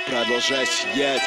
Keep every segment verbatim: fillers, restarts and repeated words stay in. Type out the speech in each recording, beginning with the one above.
Продолжай сидеть.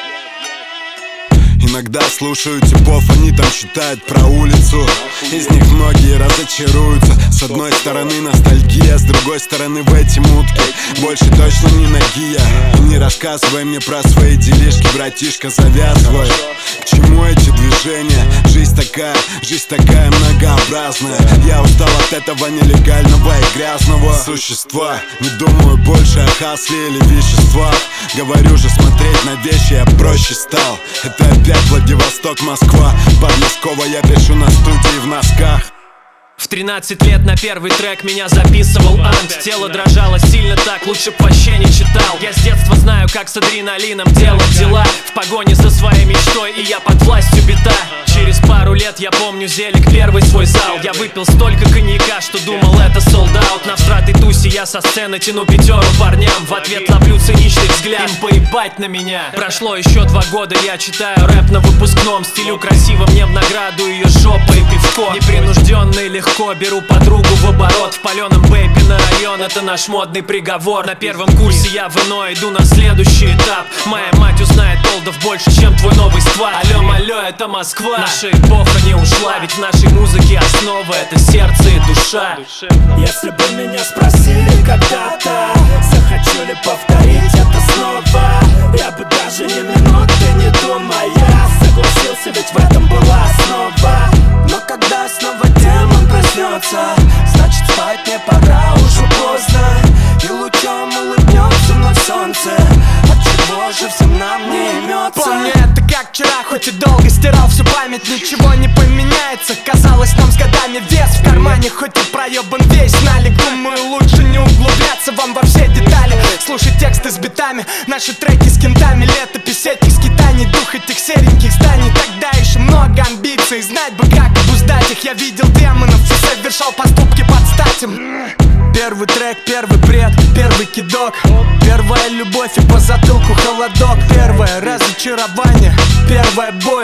Иногда слушаю типов, они там читают про улицу. Из них многие разочаруются. С одной стороны ностальгия, с другой стороны в эти мутки больше точно не ноги. И не рассказывай мне про свои делишки, братишка, завязывай. К чему эти движения? Жизнь такая, жизнь такая многообразная. Я устал от этого нелегального и грязного существа. Не думаю больше о хасле или веществах. Говорю же, смотреть на вещи я проще стал. Это опять Владивосток, Москва. Подмосковье я пишу на студии в носках. В тринадцать лет на первый трек меня записывал Ант. Тело дрожало сильно так, лучше б вообще не читал. Я с детства знаю, как с адреналином делать дела. В погоне за своей мечтой, и я под властью бита. Через пару лет я помню зелик, первый свой зал. Я выпил столько коньяка, что думал это солдаут. На всратой тусе я со сцены тяну пятеру парням. В ответ ловлю циничный взгляд, им поебать на меня. Прошло еще два года, я читаю рэп на выпускном. Стилю красиво мне в награду ее жопа и пивко. Непринужденно и легко беру подругу в оборот. В паленом бэйпе на район, это наш модный приговор. На первом курсе я в ино иду на следующий этап. Моя мать узнает олдов больше, чем твой новый сквад. Алло, алло, это Москва. Наша эпоха не ушла, ведь в нашей музыке основа — это сердце и душа. Если бы меня спросили когда-то, захочу ли повторить это снова, я бы даже ни минуты не думая согласился, ведь в этом была основа. Но когда снова демон проснется, значит спать не пора, уже поздно. И лучом улыбнется вновь солнце, отчего же всем нам не имется. Помню это как вчера, хоть и долго стирал всю память. Ничего не поменяется, казалось нам с годами вес в кармане. Хоть и проебан весь налик, думаю, лучше не углубляться вам во все детали. Слушать тексты с битами, наши треки с кентами, летопись этих скитаний, дух этих сереньких зданий. Тогда еще много амбиций, знать бы как обуздать их. Я видел демонов и совершал поступки под стать им. Первый трек, первый бред, первый кидок, первая любовь и по затылку холодок. Первое разочарование, первая боль,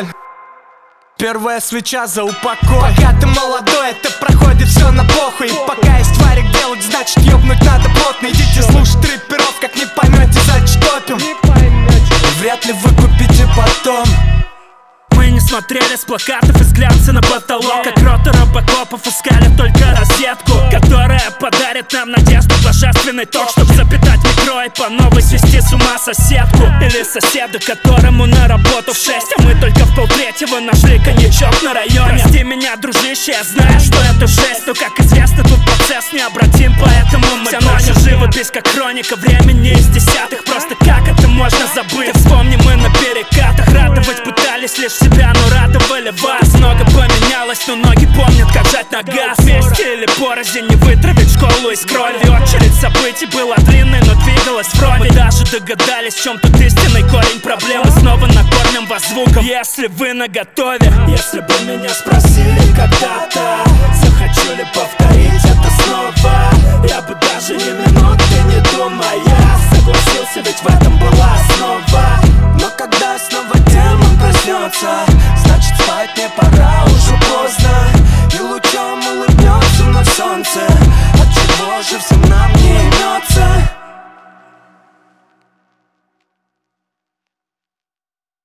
первая свеча за упокой. Пока ты молодой, это проходит все на похуй. И пока есть варик делать, значит ёбнуть надо плотно. Идите слушать рэперов, как не поймете, значит топим. Вряд ли вы купите потом. Мы не смотрели с плакатов и с глянца на потолок, как роты робокопов искали только розетку, которая подарит нам надежду, божественный ток, чтоб запитать микро и по новой свести с ума соседку. Или соседа, которому на работу в шесть, а мы только в полтретьего нашли коньячок на районе. Прости меня, дружище, я знаю, что это жесть, но, как известно, тут процесс необратим, поэтому мы вся наша живопись, как хроника времени из десятых. Просто как это можно забыть? Вспомни, мы на перекатах радовать пытались лишь себя, но радовали вас. Много поменялось, но ноги помнят, как жать на газ. Вместе или порознь, не вытравить школу из крови. Очередь событий была длинной, но двигалась вровень. Мы даже догадались, в чем тут истинный корень проблемы. Снова накормим вас звуком, если вы наготове. Если бы меня спросили когда